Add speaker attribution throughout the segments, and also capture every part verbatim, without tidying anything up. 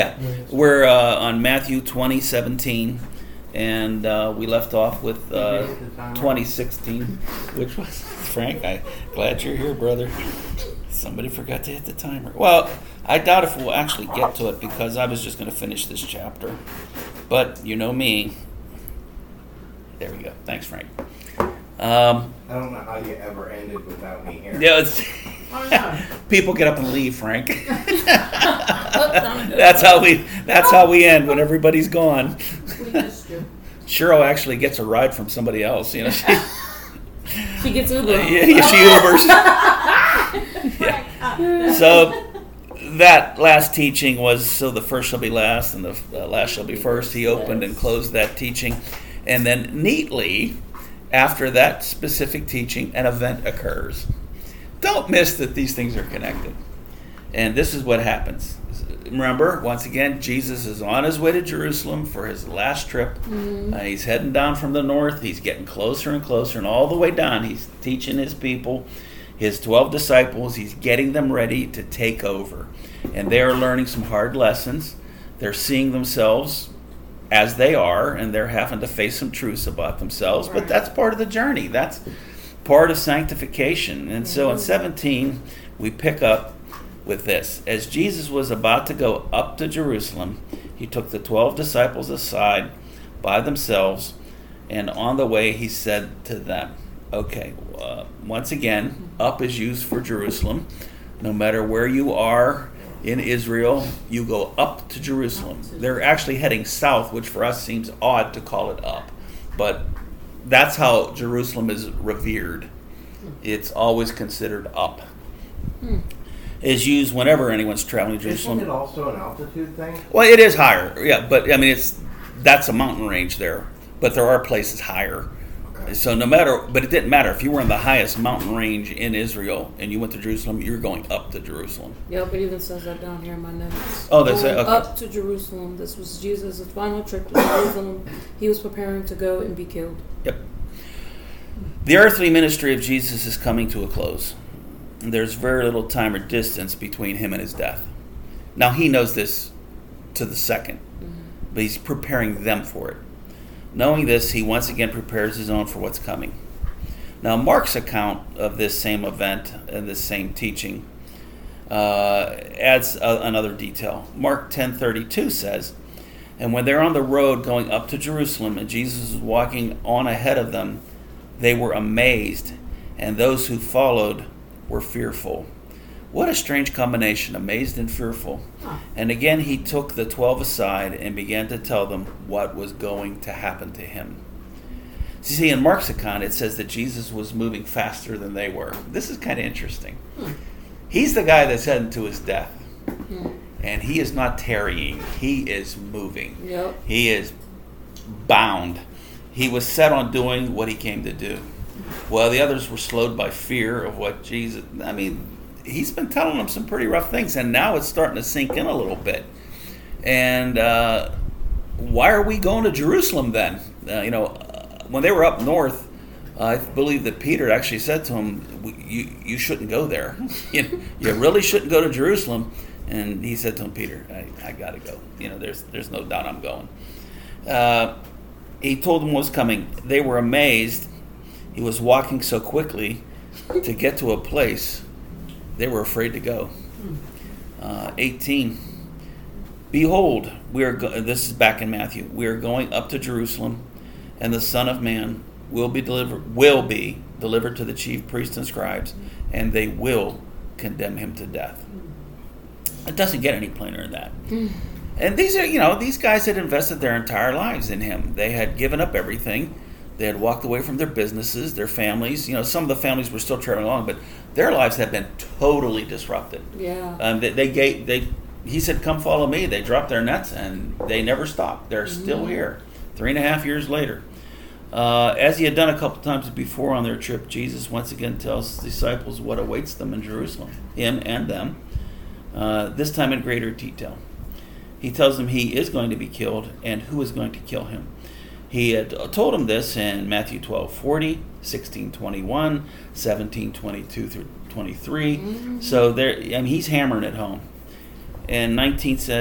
Speaker 1: Yeah, we're uh, on Matthew twenty seventeen, and uh, we left off with uh, twenty sixteen, which was Frank. I'm glad you're here, brother. Somebody forgot to hit the timer. Well, I doubt if we'll actually get to it because I was just going to finish this chapter. But you know me. There we go. Thanks, Frank. Um,
Speaker 2: I don't know how you ever ended without me here.
Speaker 1: Yeah, it's, people get up and leave, Frank. that's how we. That's how we end when everybody's gone.
Speaker 3: We missed you.
Speaker 1: Cheryl actually gets a ride from somebody else. You know, she,
Speaker 3: she gets Uber.
Speaker 1: Uh, yeah, yeah, she Ubers. Yeah. So that last teaching was so the first shall be last and the uh, last shall be first. He opened and closed that teaching, and then neatly, after that specific teaching, an event occurs. Don't miss that these things are connected. And this is what happens. Remember, once again, Jesus is on his way to Jerusalem for his last trip. Mm-hmm. Uh, he's heading down from the north. He's getting closer and closer, and all the way down, he's teaching his people, his twelve disciples. He's getting them ready to take over. And they are learning some hard lessons. They're seeing themselves as they are, and they're having to face some truths about themselves. But that's part of the journey. That's part of sanctification. And so in seventeen, we pick up with this. As Jesus was about to go up to Jerusalem, he took the twelve disciples aside by themselves, and on the way he said to them, okay, uh, once again, up is used for Jerusalem. No matter where you are in Israel, you go up to Jerusalem. They're actually heading south, which for us seems odd to call it up. But that's how Jerusalem is revered. It's always considered up. Hmm. Is used whenever anyone's traveling to Jerusalem.
Speaker 2: Isn't it also an altitude thing?
Speaker 1: Well, it is higher, yeah, but I mean, it's that's a mountain range there, but there are places higher. Okay. So no matter, but it didn't matter if you were in the highest mountain range in Israel and you went to Jerusalem, you're going up to Jerusalem.
Speaker 3: Yep, it even says that down here in my notes.
Speaker 1: Oh, that's it. Okay.
Speaker 3: Up to Jerusalem. This was Jesus' final trip to Jerusalem. He was preparing to go and be killed.
Speaker 1: Yep. The earthly ministry of Jesus is coming to a close. There's very little time or distance between him and his death. Now, he knows this to the second, mm-hmm. but he's preparing them for it. Knowing this, he once again prepares his own for what's coming. Now, Mark's account of this same event and this same teaching uh, adds a, another detail. Mark ten thirty-two says, and when they're on the road going up to Jerusalem and Jesus was walking on ahead of them, they were amazed, and those who followed were fearful. What a strange combination, amazed and fearful. Huh. And again he took the twelve aside and began to tell them what was going to happen to him. So you see, in Mark's account it says that Jesus was moving faster than they were. This is kind of interesting. Hmm. He's the guy that's heading to his death. Hmm. And he is not tarrying. He is moving.
Speaker 3: Yep.
Speaker 1: He is bound. He was set on doing what he came to do. Well, the others were slowed by fear of what Jesus... I mean, he's been telling them some pretty rough things, and now it's starting to sink in a little bit. And uh, why are we going to Jerusalem then? Uh, you know, uh, when they were up north, uh, I believe that Peter actually said to him, you, you shouldn't go there. you, you really shouldn't go to Jerusalem. And he said to him, Peter, I, I got to go. You know, there's, there's no doubt I'm going. Uh, he told them what was coming. They were amazed. He was walking so quickly to get to a place, they were afraid to go. Uh, eighteen. Behold, we are. Go- this is back in Matthew. We are going up to Jerusalem, and the Son of Man will be delivered. Will be delivered to the chief priests and scribes, and they will condemn him to death. It doesn't get any plainer than that. And these are, you know, these guys had invested their entire lives in him. They had given up everything. They had walked away from their businesses, their families. You know, some of the families were still traveling along, but their lives had been totally disrupted.
Speaker 3: Yeah.
Speaker 1: Um, they, they gave, they, he said, "Come follow me." They dropped their nets, and they never stopped. They're mm-hmm. still here, three and a half years later. Uh, as he had done a couple times before on their trip, Jesus once again tells his disciples what awaits them in Jerusalem, him and them. Uh, this time in greater detail. He tells them he is going to be killed and who is going to kill him. He had told him this in Matthew twelve forty, sixteen twenty-one, seventeen twenty-two through twenty-three. Mm-hmm. So there, I mean, he's hammering it home. And nineteen says,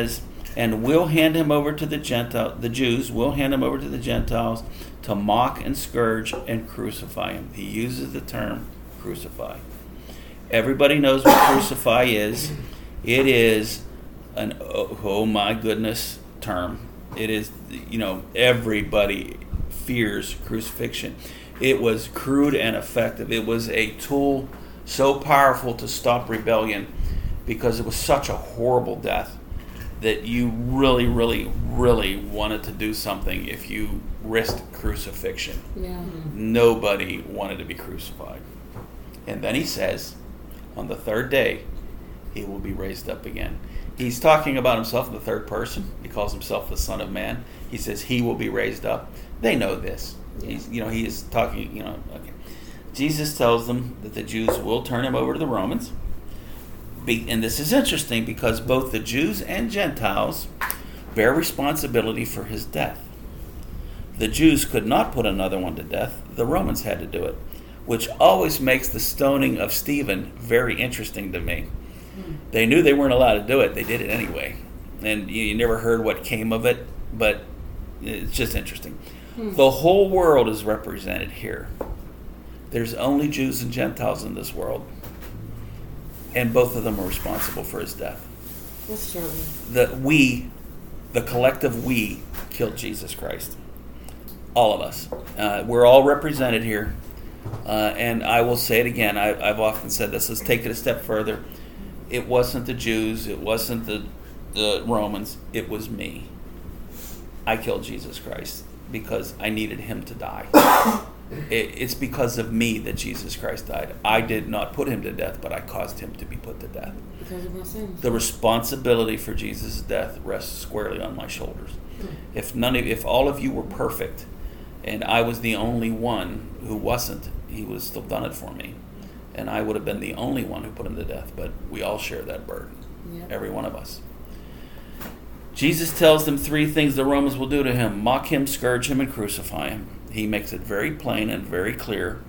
Speaker 1: and we'll hand him over to the Gentile, the Jews will hand him over to the Gentiles to mock and scourge and crucify him. He uses the term crucify. Everybody knows what crucify is. It is an oh, oh my goodness term. It is, you know, everybody fears crucifixion. It was crude and effective. It was a tool so powerful to stop rebellion because it was such a horrible death that you really, really, really wanted to do something if you risked crucifixion.
Speaker 3: Yeah.
Speaker 1: Nobody wanted to be crucified. And then he says, on the third day, he will be raised up again. He's talking about himself in the third person. He calls himself the Son of Man. He says he will be raised up. They know this.
Speaker 3: Yeah.
Speaker 1: He's, you know, he is talking, you know, okay. Jesus tells them that the Jews will turn him over to the Romans. Be, and this is interesting because both the Jews and Gentiles bear responsibility for his death. The Jews could not put another one to death. The Romans had to do it, which always makes the stoning of Stephen very interesting to me. Hmm. They knew they weren't allowed to do it. They did it anyway. And you, you never heard what came of it, but it's just interesting. Hmm. The whole world is represented here. There's only Jews and Gentiles in this world. And both of them are responsible for his death.
Speaker 3: That's terrible.
Speaker 1: The we, the collective we, killed Jesus Christ. All of us. Uh, we're all represented here. Uh, and I will say it again. I, I've often said this. Let's take it a step further. It wasn't the Jews. It wasn't the, the Romans. It was me. I killed Jesus Christ because I needed him to die. it, it's because of me that Jesus Christ died. I did not put him to death, but I caused him to be put to death.
Speaker 3: Because of my sins. The
Speaker 1: responsibility for Jesus' death rests squarely on my shoulders. Hmm. If none of, if all of you were perfect, and I was the only one who wasn't, he would have still done it for me. And I would have been the only one who put him to death. But we all share that burden. Yep. Every one of us. Jesus tells them three things the Romans will do to him: mock him, scourge him, and crucify him. He makes it very plain and very clear.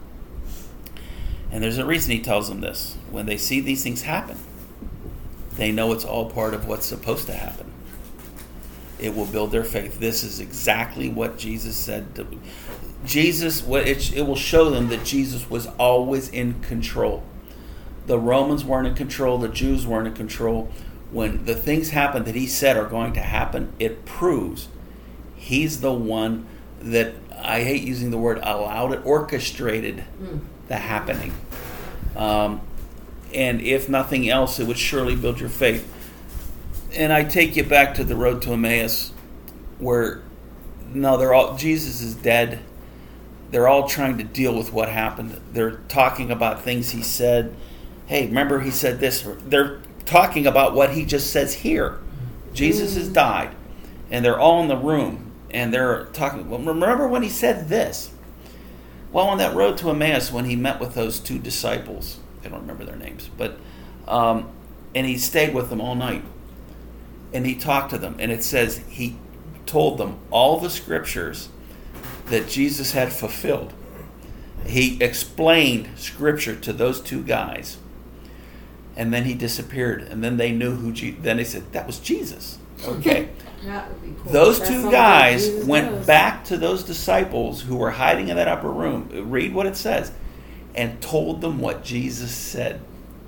Speaker 1: And there's a reason he tells them this. When they see these things happen, they know it's all part of what's supposed to happen. It will build their faith. This is exactly what Jesus said. To, Jesus, it, it will show them that Jesus was always in control. The Romans weren't in control. The Jews weren't in control. When the things happen that he said are going to happen, it proves he's the one that, I hate using the word allowed it, orchestrated mm. the happening. Um, and if nothing else, it would surely build your faith. And I take you back to the road to Emmaus, where no, they're all Jesus is dead. They're all trying to deal with what happened. They're talking about things he said. Hey, remember he said this. They're talking about what he just says here. Jesus mm. has died, and they're all in the room, and they're talking. Well, remember when he said this? Well, on that road to Emmaus, when he met with those two disciples, I don't remember their names, but um, and he stayed with them all night. And he talked to them, and it says he told them all the scriptures that Jesus had fulfilled. He explained scripture to those two guys, and then he disappeared. And then they knew who. Je- then they said that was Jesus. Okay,
Speaker 3: that would be cool.
Speaker 1: Those
Speaker 3: That's
Speaker 1: two guys went
Speaker 3: does.
Speaker 1: back to those disciples who were hiding in that upper room. Read what it says, and told them what Jesus said.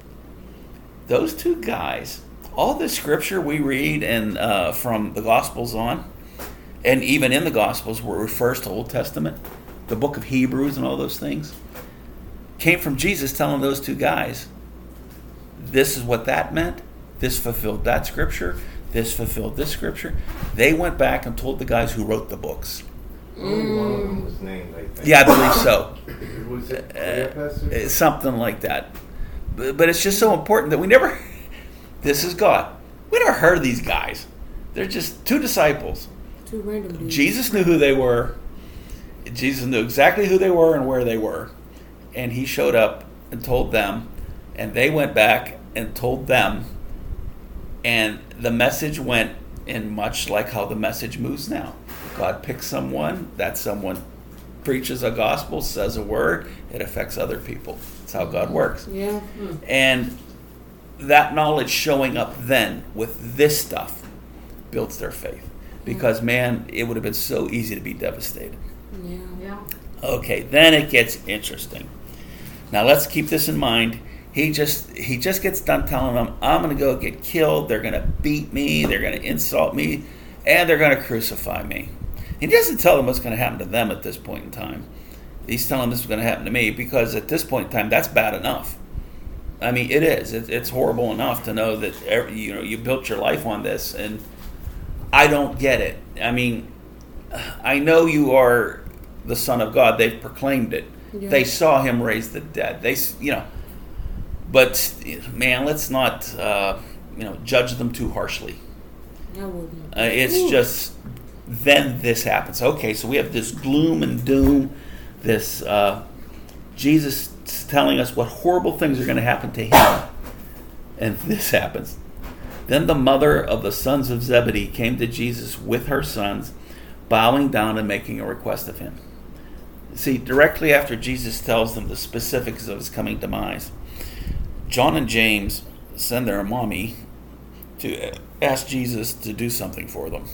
Speaker 1: Those two guys. All the scripture we read and uh, from the Gospels on, and even in the Gospels where it refers to Old Testament, the book of Hebrews and all those things, came from Jesus telling those two guys, this is what that meant, this fulfilled that scripture, this fulfilled this scripture. They went back and told the guys who wrote the books.
Speaker 2: Only one of them was named, I think.
Speaker 1: Yeah, I believe so.
Speaker 2: Was it Cleopas or
Speaker 1: uh, something like that. But, but it's just so important that we never... This is God. We never heard of these guys. They're just two disciples.
Speaker 3: Two random dudes.
Speaker 1: Jesus knew who they were. Jesus knew exactly who they were and where they were. And he showed up and told them. And they went back and told them. And the message went in much like how the message moves now. God picks someone. That someone preaches a gospel, says a word. It affects other people. That's how God works.
Speaker 3: Yeah.
Speaker 1: And... that knowledge showing up then with this stuff builds their faith. Because, man, it would have been so easy to be devastated.
Speaker 3: Yeah.
Speaker 4: Yeah.
Speaker 1: Okay, then it gets interesting. Now let's keep this in mind. He just he just gets done telling them, I'm going to go get killed. They're going to beat me. They're going to insult me. And they're going to crucify me. He doesn't tell them what's going to happen to them at this point in time. He's telling them this is going to happen to me because at this point in time, that's bad enough. I mean, it is. It, it's horrible enough to know that every, you know you built your life on this, and I don't get it. I mean, I know you are the Son of God. They've proclaimed it.
Speaker 3: Yeah.
Speaker 1: They saw him raise the dead. They, you know, but man, let's not uh, you know judge them too harshly.
Speaker 3: I wouldn't.
Speaker 1: Uh, it's
Speaker 3: Ooh.
Speaker 1: just then this happens. Okay, so we have this gloom and doom, this uh, Jesus telling us what horrible things are going to happen to him, and this happens. Then the mother of the sons of Zebedee came to Jesus with her sons, bowing down and making a request of him. See, directly after Jesus tells them the specifics of his coming demise, John and James send their mommy to ask Jesus to do something for them.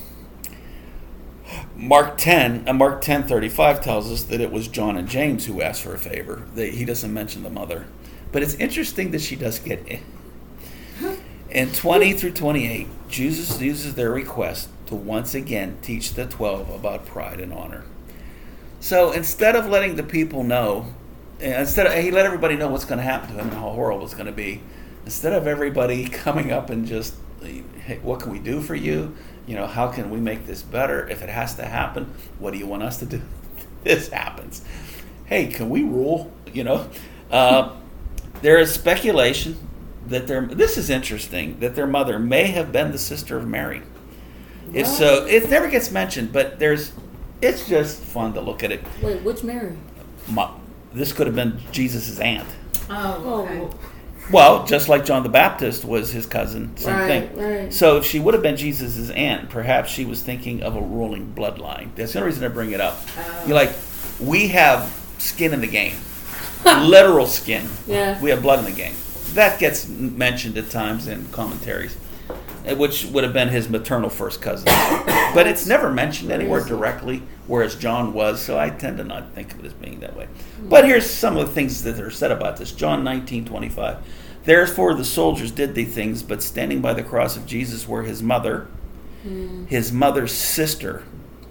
Speaker 1: Mark ten, uh, Mark ten thirty-five tells us that it was John and James who asked for a favor. They, he doesn't mention the mother, but it's interesting that she does get in. In twenty through twenty-eight, Jesus uses their request to once again teach the twelve about pride and honor. So instead of letting the people know, instead of, he let everybody know what's going to happen to him and how horrible it's going to be, instead of everybody coming up and just, hey, what can we do for you? You know, how can we make this better? If it has to happen, what do you want us to do? This happens. Hey, can we rule? You know, uh, there is speculation that their this is interesting that their mother may have been the sister of Mary. If so, it never gets mentioned, but there's. It's just fun to look at it.
Speaker 3: Wait, which Mary?
Speaker 1: My, this could have been Jesus' aunt.
Speaker 4: Oh, okay.
Speaker 3: Oh,
Speaker 1: Well, just like John the Baptist was his cousin, same
Speaker 3: right,
Speaker 1: thing.
Speaker 3: right.
Speaker 1: So if she would have been Jesus' aunt, perhaps she was thinking of a ruling bloodline. That's the only reason I bring it up.
Speaker 4: Oh.
Speaker 1: You're like, we have skin in the game. Literal skin.
Speaker 3: Yeah.
Speaker 1: We have blood in the game. That gets mentioned at times in commentaries, which would have been his maternal first cousin. But it's never mentioned anywhere directly, whereas John was, so I tend to not think of it as being that way. But here's some of the things that are said about this. John nineteen twenty-five. Therefore the soldiers did these things, but standing by the cross of Jesus were his mother,
Speaker 3: Mm.
Speaker 1: his mother's sister,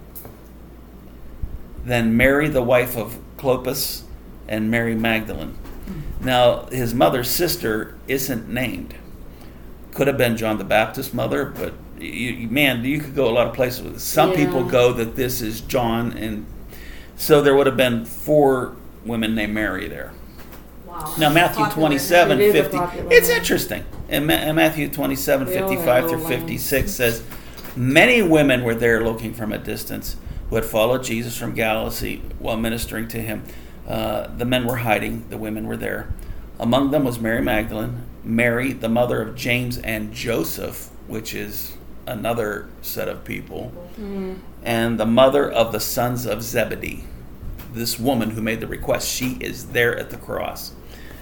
Speaker 1: then Mary, the wife of Clopas, and Mary Magdalene. Now, his mother's sister isn't named. Could have been John the Baptist's mother, but you, man, you could go a lot of places with it. Some
Speaker 3: Yeah.
Speaker 1: people go that this is John, and so there would have been four women named Mary there.
Speaker 4: Wow.
Speaker 1: Now, Matthew
Speaker 4: Popular.
Speaker 1: twenty-seven,
Speaker 3: It is a
Speaker 1: fifty,
Speaker 3: popular
Speaker 1: it's
Speaker 3: one.
Speaker 1: interesting. In, Ma- in Matthew twenty-seven,
Speaker 3: They all have
Speaker 1: fifty-five through
Speaker 3: little lines.
Speaker 1: fifty-six says, many women were there looking from a distance who had followed Jesus from Galilee while ministering to him. Uh, the men were hiding, the women were there. Among them was Mary Magdalene, Mary, the mother of James and Joseph, which is another set of people,
Speaker 3: Mm.
Speaker 1: and the mother of the sons of Zebedee. This woman who made the request, she is there at the cross.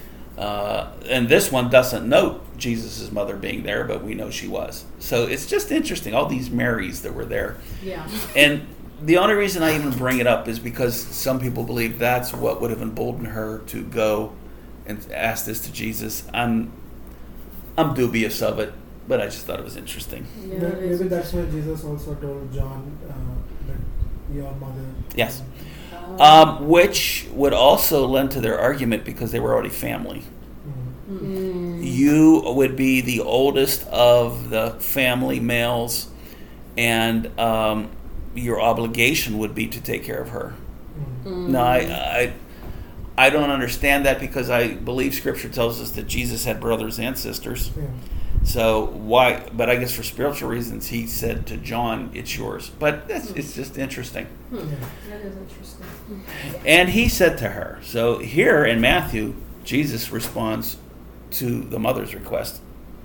Speaker 1: Uh, and this one doesn't note Jesus' mother being there, but we know she was. So it's just interesting, all these Marys that were there.
Speaker 4: Yeah.
Speaker 1: And the only reason I even bring it up is because some people believe that's what would have emboldened her to go and ask this to Jesus. I'm I'm dubious of it, but I just thought it was interesting.
Speaker 3: Yeah,
Speaker 5: But
Speaker 3: it is.
Speaker 5: maybe that's why Jesus also told John uh, that your mother.
Speaker 1: Yes.
Speaker 3: Oh.
Speaker 1: Um, which would also lend to their argument because they were already family.
Speaker 5: Mhm.
Speaker 3: Mm.
Speaker 1: You would be the oldest of the family males, and um, your obligation would be to take care of her.
Speaker 5: Mhm.
Speaker 3: Mm.
Speaker 1: No, I, I, I don't understand that because I believe Scripture tells us that Jesus had brothers and sisters.
Speaker 5: Yeah.
Speaker 1: So why? But I guess for spiritual reasons, he said to John, "It's yours." But that's, it's just interesting.
Speaker 5: Yeah.
Speaker 4: That is interesting.
Speaker 1: And he said to her. So here in Matthew, Jesus responds to the mother's request.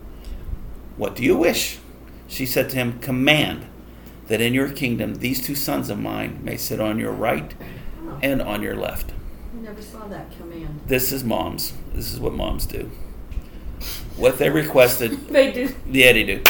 Speaker 1: What do you wish? She said to him, command that in your kingdom these two sons of mine may sit on your right
Speaker 4: Oh,
Speaker 1: and on your left.
Speaker 4: I never saw that command.
Speaker 1: This is moms. This is what moms do. What they requested,
Speaker 3: They do.
Speaker 1: yeah, they do.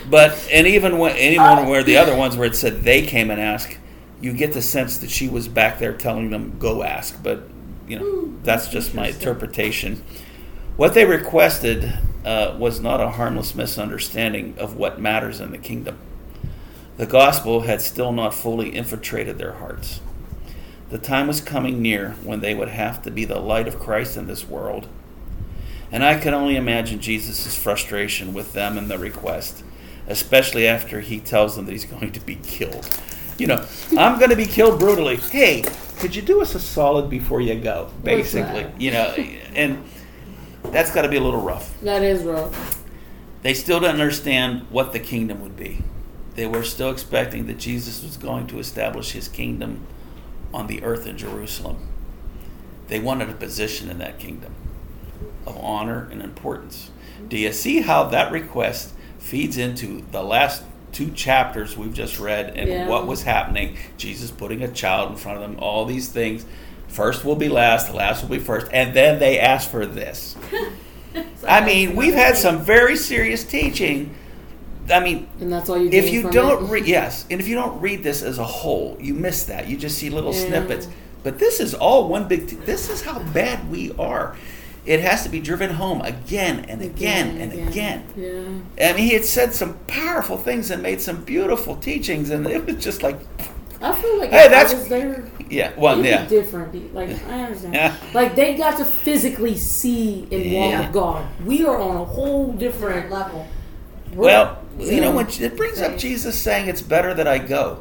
Speaker 1: But and even when anyone where the other ones where it said they came and asked, you get the sense that she was back there telling them go ask. But you know that's just my interpretation. What they requested uh, was not a harmless misunderstanding of what matters in the kingdom. The gospel had still not fully infiltrated their hearts. The time was coming near when they would have to be the light of Christ in this world. And I can only imagine Jesus' frustration with them and the request, especially after he tells them that he's going to be killed. You know, I'm going to be killed brutally. Hey, could you do us a solid before you go? Basically, you know, and that's got to be a little rough.
Speaker 3: That is rough.
Speaker 1: They still didn't understand what the kingdom would be. They were still expecting that Jesus was going to establish his kingdom on the earth in Jerusalem. They wanted a position in that kingdom of honor and importance. Do you see how that request feeds into the last two chapters we've just read and
Speaker 3: Yeah.
Speaker 1: what was happening? Jesus putting a child in front of them, all these things. First will be last, the last will be first, and then they ask for this. I mean, we've had some very serious teaching. I mean,
Speaker 3: And that's all you
Speaker 1: if
Speaker 3: gain
Speaker 1: you
Speaker 3: from
Speaker 1: don't
Speaker 3: it?
Speaker 1: read, yes, and if you don't read this as a whole, you miss that. You just see little
Speaker 3: Yeah.
Speaker 1: snippets. But this is all one big. T- this is how bad we are. It has to be driven home again and again, and again.
Speaker 3: Yeah.
Speaker 1: I mean, he had said some powerful things and made some beautiful teachings, and it was just like,
Speaker 3: I feel like
Speaker 1: Hey,
Speaker 3: if
Speaker 1: that's-
Speaker 3: I was there,
Speaker 1: yeah, well,
Speaker 3: it'd
Speaker 1: yeah,
Speaker 3: be different. Like, I understand.
Speaker 1: Yeah.
Speaker 3: Like, they got to physically see and walk
Speaker 1: Yeah.
Speaker 3: with God. We are on a whole
Speaker 4: Different
Speaker 3: different
Speaker 4: level.
Speaker 3: we're-
Speaker 1: Well, you know,
Speaker 3: yeah.
Speaker 1: when it brings up Jesus saying it's better that I go.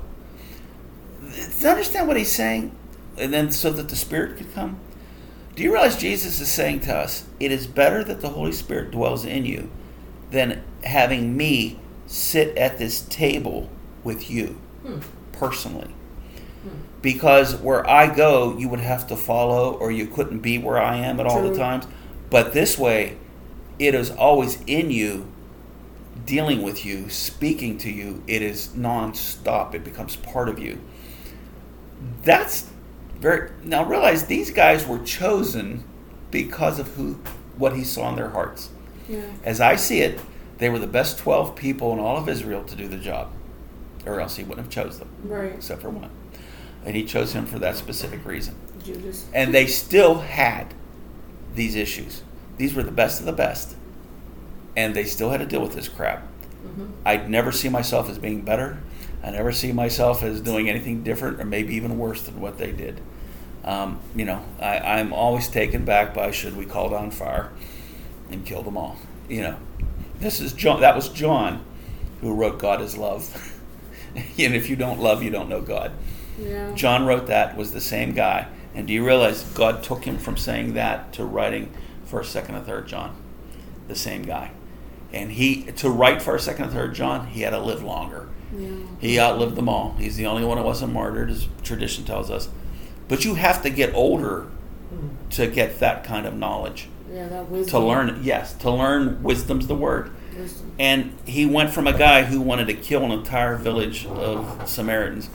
Speaker 1: To understand what he's saying, and then so that the Spirit could come. Do you realize Jesus is saying to us, it is better that the Holy Spirit dwells in you than having me sit at this table with you
Speaker 4: Hmm.
Speaker 1: personally? Because where I go, you would have to follow, or you couldn't be where I am at all the
Speaker 3: True.
Speaker 1: times. But this way, it is always in you, dealing with you, speaking to you. It is non-stop. It becomes part of you. That's very... Now realize these guys were chosen because of who, what he saw in their hearts.
Speaker 3: Yeah.
Speaker 1: As I see it, they were the best twelve people in all of Israel to do the job. Or else he wouldn't have chose them,
Speaker 3: Right.
Speaker 1: except for one. And he chose him for that specific reason.
Speaker 3: Judas.
Speaker 1: And they still had these issues. These were the best of the best. And they still had to deal with this crap.
Speaker 4: Mm-hmm.
Speaker 1: I'd never see myself as being better. I never see myself as doing anything different or maybe even worse than what they did. Um, you know, I, I'm always taken back by should we call down fire and kill them all. You know, this is John. That was John who wrote God is love. And if you don't love, you don't know God.
Speaker 3: Yeah.
Speaker 1: John wrote that, was the same guy. And do you realize God took him from saying that to writing first, second, and third John? The same guy. And he, to write first, second, and third John, he had to live longer.
Speaker 3: Yeah.
Speaker 1: He outlived them all. He's the only one that wasn't martyred, as tradition tells us. But you have to get older to get that kind of knowledge.
Speaker 3: Yeah, that wisdom.
Speaker 1: To learn, yes, to learn wisdom's the word.
Speaker 3: Wisdom.
Speaker 1: And he went from a guy who wanted to kill an entire village of Samaritans,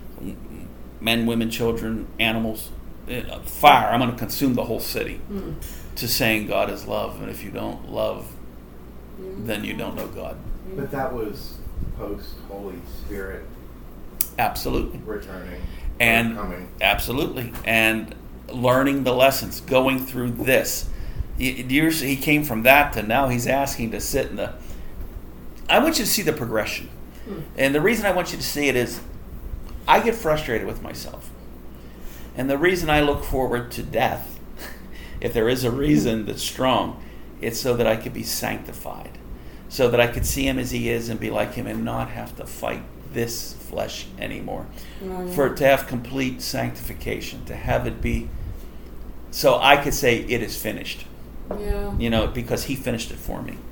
Speaker 1: men, women, children, animals, uh, fire, I'm going to consume the whole city,
Speaker 4: Mm.
Speaker 1: to saying God is love. And if you don't love,
Speaker 3: Yeah.
Speaker 1: then you don't know God.
Speaker 2: But that was post Holy Spirit
Speaker 1: Absolutely.
Speaker 2: returning
Speaker 1: And
Speaker 2: or coming.
Speaker 1: absolutely. And learning the lessons, going through this. Years he came from that to now he's asking to sit in the... I want you to see the progression.
Speaker 4: Hmm.
Speaker 1: And the reason I want you to see it is I get frustrated with myself. And the reason I look forward to death, if there is a reason that's strong, it's so that I could be sanctified. So that I could see him as he is and be like him and not have to fight this flesh anymore.
Speaker 3: Oh, yeah.
Speaker 1: For it to have complete sanctification, to have it be... So I could say it is finished.
Speaker 3: Yeah.
Speaker 1: You know, because he finished it for me.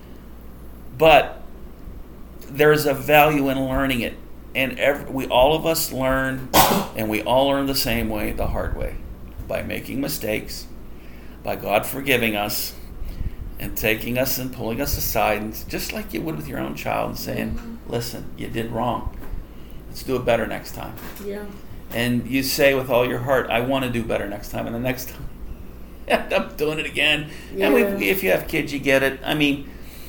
Speaker 1: But there's a value in learning it. And every, we all of us learn, and we all learn the same way, the hard way. By making mistakes, by God forgiving us, and taking us and pulling us aside, and just like you would with your own child, and saying,
Speaker 3: Mhm.
Speaker 1: listen, you did wrong. Let's do it better next time.
Speaker 3: Yeah.
Speaker 1: And you say with all your heart, I want to do better next time, and the next time you end up doing it again. And we,
Speaker 3: Yeah.
Speaker 1: if you have kids, you get it. I mean,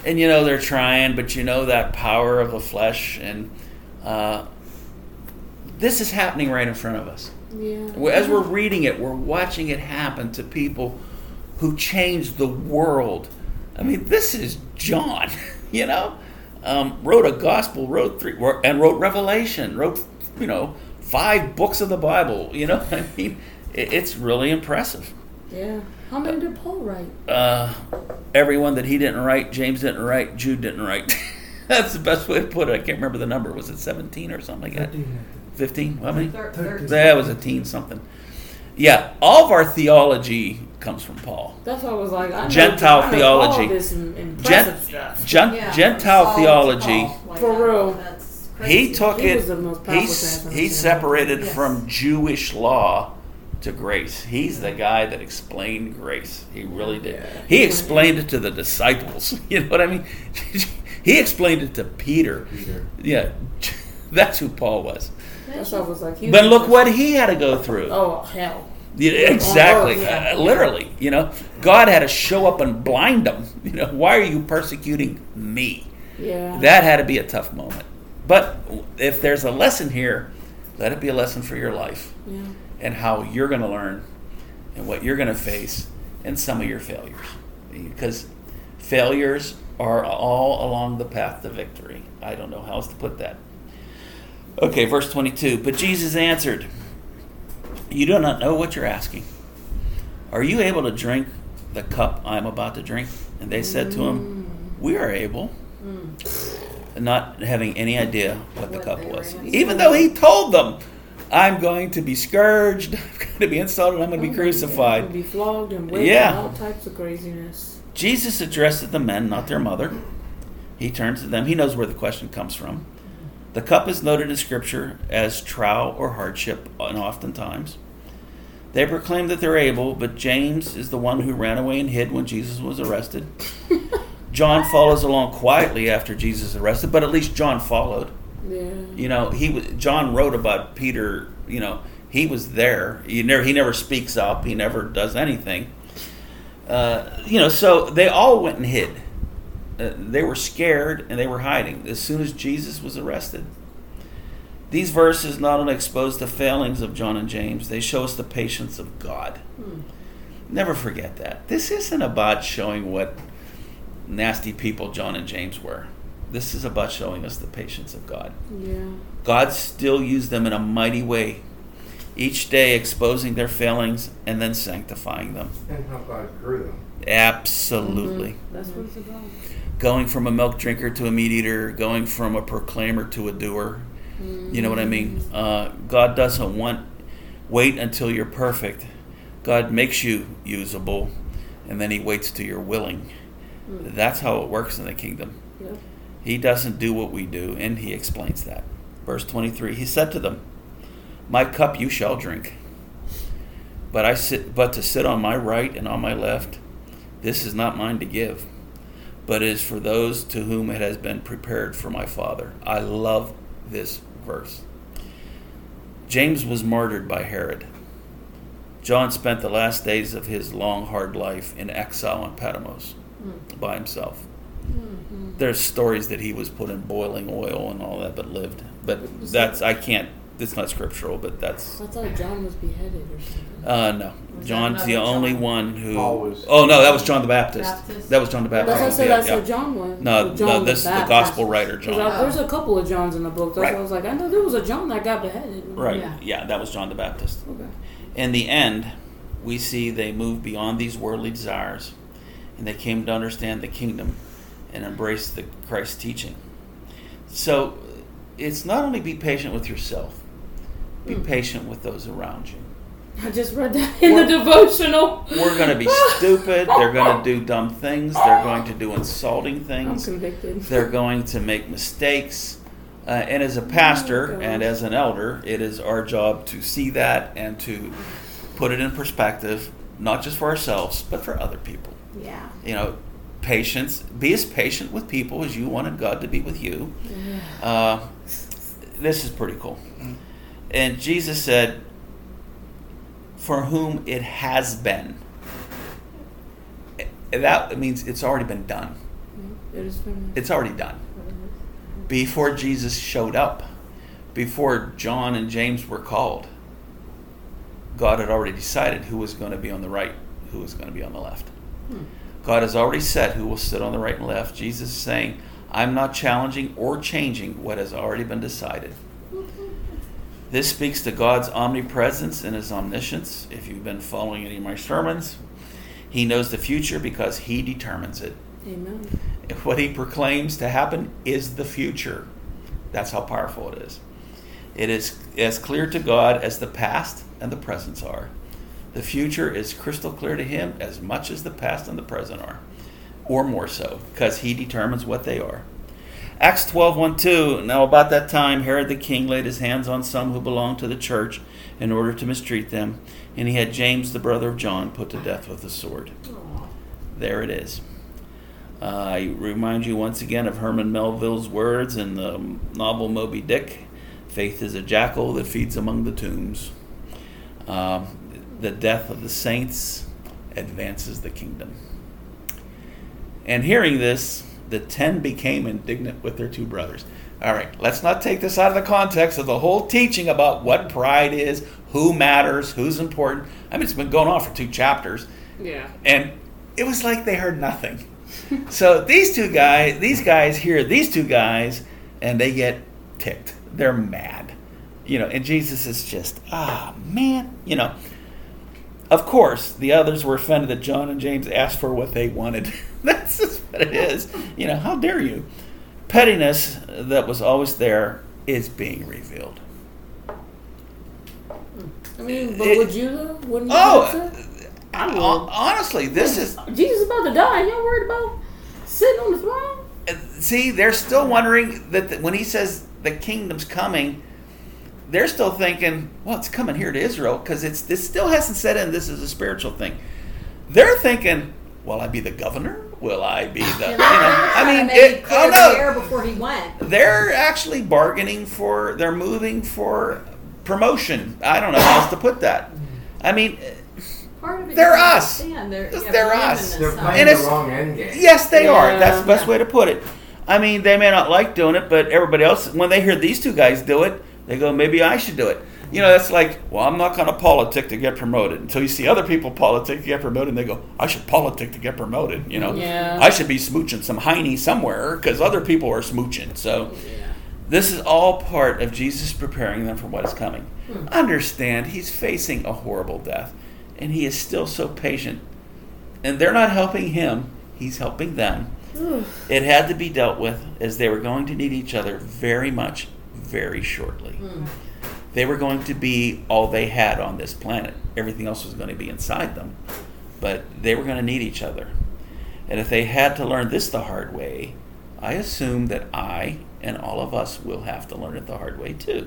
Speaker 1: And you know they're trying, but you know that power of the flesh, and uh, this is happening right in front of us.
Speaker 3: Yeah.
Speaker 1: As we're reading it, we're watching it happen to people who changed the world. I mean, this is John, you know, um, wrote a gospel, wrote three, and wrote Revelation, wrote, you know, five books of the Bible. You know, I mean, it, it's really impressive.
Speaker 3: Yeah. How many did Paul write?
Speaker 1: Uh, everyone that he didn't write, James didn't write, Jude didn't write. That's the best way to put it. I can't remember the number. Was it seventeen or something like that? fifteen? How many?
Speaker 4: Thir-
Speaker 5: Thirteen.
Speaker 4: thirteen.
Speaker 1: That was a teen something. Yeah, all of our theology comes from Paul.
Speaker 3: That's what I was like. I know,
Speaker 1: Gentile
Speaker 3: I know
Speaker 1: theology.
Speaker 3: All this im- impressive
Speaker 1: Gen-
Speaker 3: stuff.
Speaker 1: Gen-
Speaker 4: Yeah,
Speaker 1: Gentile
Speaker 4: Saul to
Speaker 1: theology.
Speaker 4: Paul, like
Speaker 3: For
Speaker 4: that.
Speaker 3: real.
Speaker 4: That's crazy.
Speaker 1: He took
Speaker 3: He
Speaker 1: it.
Speaker 3: was the most powerful
Speaker 1: He's
Speaker 3: transformation
Speaker 1: he's
Speaker 3: ever.
Speaker 1: separated
Speaker 4: Yes.
Speaker 1: from Jewish law to grace. He's the guy that explained grace. He really did.
Speaker 3: Yeah.
Speaker 1: He explained it to the disciples. You know what I mean? He explained it to Peter.
Speaker 2: Peter.
Speaker 1: Yeah, that's who Paul was.
Speaker 3: That's what I was like. He
Speaker 1: But
Speaker 3: was
Speaker 1: look
Speaker 3: just-
Speaker 1: what he had to go through.
Speaker 3: Oh hell.
Speaker 1: Yeah, exactly.
Speaker 3: On earth, yeah.
Speaker 1: Uh, literally, you know, God had to show up and blind them. You know, why are you persecuting me?
Speaker 3: Yeah.
Speaker 1: That had to be a tough moment. But if there's a lesson here, let it be a lesson for your life
Speaker 3: Yeah.
Speaker 1: and how you're going to learn and what you're going to face and some of your failures. Because failures are all along the path to victory. I don't know how else to put that. Okay, verse twenty-two. But Jesus answered, "You do not know what you're asking. Are you able to drink the cup I am about to drink?" And they said to him, "We are able." Not having any idea what the
Speaker 4: What
Speaker 1: cup
Speaker 4: they were
Speaker 1: was.
Speaker 4: asking.
Speaker 1: Even though he told them, "I'm going to be scourged, I'm going to be insulted, I'm going to be
Speaker 3: Would
Speaker 1: crucified."
Speaker 3: be flogged and whipped
Speaker 1: Yeah.
Speaker 3: and all types of craziness.
Speaker 1: Jesus addressed the men, not their mother. He turns to them. He knows where the question comes from. The cup is noted in Scripture as trial or hardship, and oftentimes. They proclaim that they're able, but James is the one who ran away and hid when Jesus was arrested. John follows along quietly after Jesus is arrested, but at least John followed.
Speaker 3: Yeah.
Speaker 1: You know, he was, John wrote about Peter. You know, he was there. He never he never speaks up. He never does anything. Uh, you know, so they all went and hid. Uh, they were scared and they were hiding as soon as Jesus was arrested. These verses not only expose the failings of John and James, they show us the patience of God.
Speaker 4: Hmm.
Speaker 1: Never forget that. This isn't about showing what nasty people John and James were. This is about showing us the patience of God.
Speaker 3: Yeah.
Speaker 1: God still used them in a mighty way, each day exposing their failings and then sanctifying them.
Speaker 2: And how God grew them.
Speaker 1: Absolutely.
Speaker 3: Mm-hmm. That's what it's about.
Speaker 1: Going from a milk drinker to a meat eater, going from a proclaimer to a doer. You know what I mean? Uh, God doesn't want, wait until you're perfect. God makes you usable, and then he waits till you're willing.
Speaker 3: Mm.
Speaker 1: That's how it works in the kingdom.
Speaker 3: Yep.
Speaker 1: He doesn't do what we do, and he explains that. Verse twenty-three, he said to them, "My cup you shall drink, but I sit, but to sit on my right and on my left, this is not mine to give, but is for those to whom it has been prepared for my Father." I love this verse. James was martyred by Herod. John spent the last days of his long, hard life in exile on Patmos
Speaker 3: Mm.
Speaker 1: by himself.
Speaker 3: Mm-hmm.
Speaker 1: There's stories that he was put in boiling oil and all that, but lived. But
Speaker 3: Was
Speaker 1: that's I can't. It's not scriptural, but that's
Speaker 3: I thought John was beheaded or something.
Speaker 1: uh, no.
Speaker 4: Was
Speaker 1: John's
Speaker 4: that
Speaker 1: the
Speaker 4: another
Speaker 1: only
Speaker 4: John?
Speaker 1: one who.
Speaker 2: Paul was-
Speaker 1: Oh no, that was John the Baptist.
Speaker 4: Baptist?
Speaker 1: That was John the Baptist.
Speaker 3: That's what I said.
Speaker 1: Yeah,
Speaker 3: I said
Speaker 1: yeah.
Speaker 3: John was.
Speaker 1: No,
Speaker 3: Or John
Speaker 1: no,
Speaker 3: the
Speaker 1: this is the
Speaker 3: Baptist.
Speaker 1: gospel writer
Speaker 3: 'Cause
Speaker 1: John.
Speaker 3: I- there's a couple of Johns in the book. That's
Speaker 1: Right.
Speaker 3: why I was like, I know there was a John that got beheaded.
Speaker 1: Right.
Speaker 4: Yeah.
Speaker 1: Yeah, that was John the Baptist.
Speaker 3: Okay.
Speaker 1: In the end, we see they moved beyond these worldly desires, and they came to understand the kingdom and embrace the Christ teaching. So, it's not only be patient with yourself, be
Speaker 3: Mm.
Speaker 1: patient with those around you.
Speaker 3: I just read that in the devotional.
Speaker 1: We're going to be stupid. They're going to do dumb things. They're going to do insulting
Speaker 3: I'm
Speaker 1: things.
Speaker 3: convicted.
Speaker 1: They're going to make mistakes. Uh, and as a pastor
Speaker 3: Oh,
Speaker 1: and
Speaker 3: gosh.
Speaker 1: as an elder, it is our job to see that and to put it in perspective, not just for ourselves, but for other people.
Speaker 3: Yeah.
Speaker 1: You know, patience. Be as patient with people as you wanted God to be with you. Uh, this is pretty cool. And Jesus said, "For whom it has been." That means it's already been done.
Speaker 3: It is finished.
Speaker 1: It's already done. Before Jesus showed up, before John and James were called, God had already decided who was going to be on the right, who was going to be on the left.
Speaker 4: Hmm.
Speaker 1: God has already said who will sit on the right and left. Jesus is saying, I'm not challenging or changing what has already been decided. This speaks to God's omnipresence and his omniscience. If you've been following any of my sermons, he knows the future because he determines it.
Speaker 3: Amen.
Speaker 1: If what he proclaims to happen is the future. That's how powerful it is. It is as clear to God as the past and the present are. The future is crystal clear to him as much as the past and the present are, or more so, because he determines what they are. Acts twelve, one, two. Now about that time, Herod the king laid his hands on some who belonged to the church in order to mistreat them, and he had James, the brother of John, put to death with a sword.
Speaker 4: Aw.
Speaker 1: There it is. Uh, I remind you once again of Herman Melville's words in the novel Moby Dick. Faith is a jackal that feeds among the tombs. Um, the death of the saints advances the kingdom. And hearing this, the ten became indignant with their two brothers. All right, let's not take this out of the context of the whole teaching about what pride is, who matters, who's important. I mean, it's been going on for two chapters.
Speaker 3: Yeah.
Speaker 1: And it was like they heard nothing. So these two guys, these guys hear these two guys, and they get ticked. They're mad. You know, and Jesus is just, ah, man. You know, of course, the others were offended that John and James asked for what they wanted. That's just what it is. You know, how dare you? Pettiness that was always there is being revealed.
Speaker 3: I mean, but
Speaker 1: It-
Speaker 3: would you though? Wouldn't you
Speaker 1: Oh,
Speaker 3: be upset?
Speaker 1: I- hon- honestly, this is...
Speaker 3: Jesus is about to die. You ain't worried about sitting on the throne?
Speaker 1: See, they're still wondering that the, when he says the kingdom's coming, they're still thinking, well, it's coming here to Israel, because it's this still hasn't set in this is a spiritual thing. They're thinking, will I be the governor? Will I be the...
Speaker 4: Yeah,
Speaker 1: You know,
Speaker 4: they were
Speaker 1: I
Speaker 4: trying to
Speaker 1: mean,
Speaker 4: make it
Speaker 1: it,
Speaker 4: clear
Speaker 1: oh
Speaker 4: the air
Speaker 1: no,
Speaker 4: before he went.
Speaker 1: they're actually bargaining for, they're moving for promotion. I don't know how else to put that. I mean...
Speaker 4: Part of it
Speaker 1: They're
Speaker 4: you can
Speaker 1: us.
Speaker 4: understand. They're,
Speaker 1: They're
Speaker 4: yeah, believe in
Speaker 1: us.
Speaker 4: this
Speaker 2: They're
Speaker 4: stuff.
Speaker 2: playing
Speaker 1: And
Speaker 2: the
Speaker 1: it's-
Speaker 2: wrong end game.
Speaker 1: Yes, they are.
Speaker 3: Yeah.
Speaker 1: That's the best
Speaker 4: Yeah.
Speaker 1: way to put it. I mean, they may not like doing it, but everybody else, when they hear these two guys do it, they go, maybe I should do it. You know, that's like, well, I'm not going to politic to get promoted. Until you see other people politic to get promoted, and they go, I should politic to get promoted. You know,
Speaker 3: Yeah.
Speaker 1: I should be smooching some hiney somewhere because other people are smooching. So
Speaker 3: Yeah.
Speaker 1: this is all part of Jesus preparing them for what is coming.
Speaker 3: Hmm.
Speaker 1: Understand, he's facing a horrible death, and he is still so patient. And they're not helping him, he's helping them. It had to be dealt with as they were going to need each other very much, very shortly.
Speaker 4: Hmm.
Speaker 1: They were going to be all they had on this planet. Everything else was going to be inside them. But they were going to need each other. And if they had to learn this the hard way, I assume that I and all of us will have to learn it the hard way too.